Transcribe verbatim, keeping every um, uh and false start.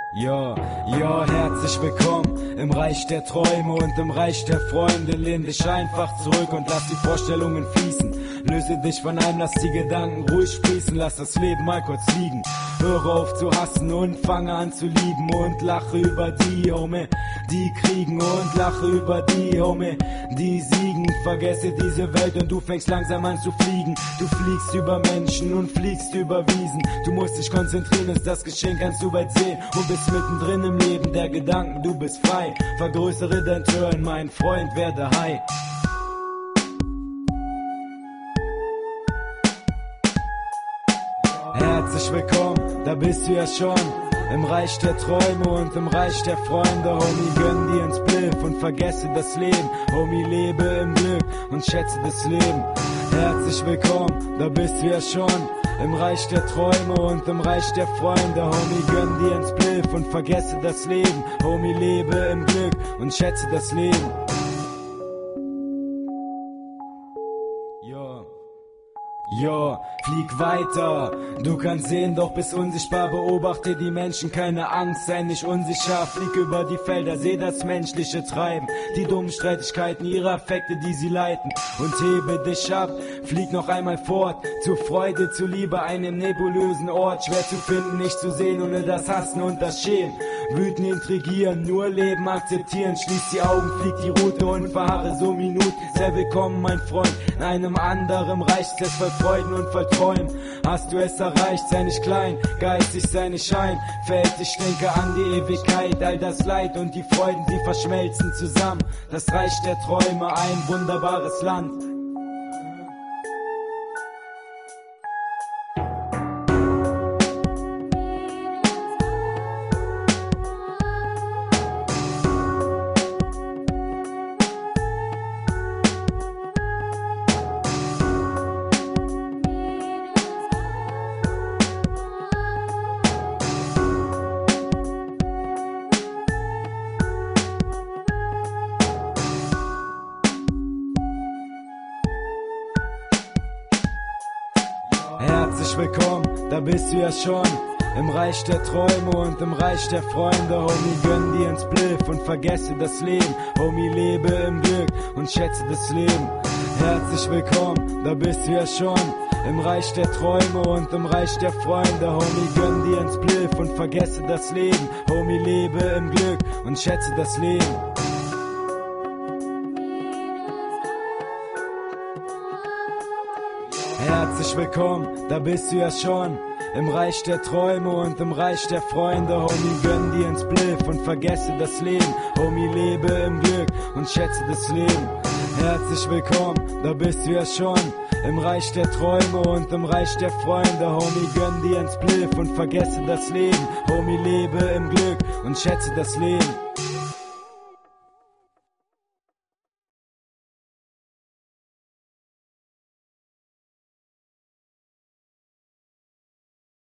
Ja, ja, herzlich willkommen im Reich der Träume und im Reich der Freunde. Lehn dich einfach zurück und lass die Vorstellungen fließen. Löse dich von allem, lass die Gedanken ruhig sprießen. Lass das Leben mal kurz liegen. Höre auf zu hassen und fange an zu lieben. Und lache über die, Homie, die kriegen. Und lache über die, Homie, die siegen. Vergesse diese Welt und du fängst langsam an zu fliegen. Du fliegst über Menschen und fliegst über Wiesen. Du musst dich konzentrieren, ist das Geschehen, kannst du bald sehen. Und bist mittendrin im Leben der Gedanken, du bist frei. Vergrößere dein Turn, mein Freund, werde high. Herzlich willkommen, da bist du ja schon. Im Reich der Träume und im Reich der Freunde. Homie, gönn dir ins Bliff und vergesse das Leben. Homie, lebe im Glück und schätze das Leben. Herzlich willkommen, da bist du ja schon. Im Reich der Träume und im Reich der Freunde. Homie, gönn dir ins Bliff und vergesse das Leben. Homie, lebe im Glück und schätze das Leben. Ja. Jo, flieg weiter, du kannst sehen, doch bist unsichtbar, beobachte die Menschen, keine Angst, sei nicht unsicher, flieg über die Felder, seh das menschliche Treiben, die dummen Streitigkeiten, ihre Affekte, die sie leiten, und hebe dich ab, flieg noch einmal fort, zur Freude, zur Liebe, einem nebulösen Ort, schwer zu finden, nicht zu sehen, ohne das Hassen und das Schämen, wüten, intrigieren, nur Leben akzeptieren, schließ die Augen, flieg die Route und verharre so Minuten, sehr willkommen, mein Freund, in einem anderen Reich, das voll Freuden und voll Träumen. Hast du es erreicht, sei nicht klein, geistig sei nicht Schein. Fällt ich denke an die Ewigkeit, all das Leid und die Freuden, die verschmelzen zusammen. Das Reich der Träume, ein wunderbares Land. Herzlich willkommen, da bist du ja schon. Im Reich der Träume und im Reich der Freunde. Homie, gönn dir ins Bliff und vergesse das Leben. Homie, lebe im Glück und schätze das Leben. Herzlich willkommen, da bist du ja schon. Im Reich der Träume und im Reich der Freunde. Homie, gönn dir ins Bliff und vergesse das Leben. Homie, lebe im Glück und schätze das Leben. Herzlich willkommen, da bist du ja schon. Im Reich der Träume und im Reich der Freunde. Homie, gönn dir ins Bliff und vergesse das Leben. Homie, lebe im Glück und schätze das Leben. Herzlich willkommen, da bist du ja schon. Im Reich der Träume und im Reich der Freunde. Homie, gönn dir ins Bliff und vergesse das Leben. Homie, lebe im Glück und schätze das Leben.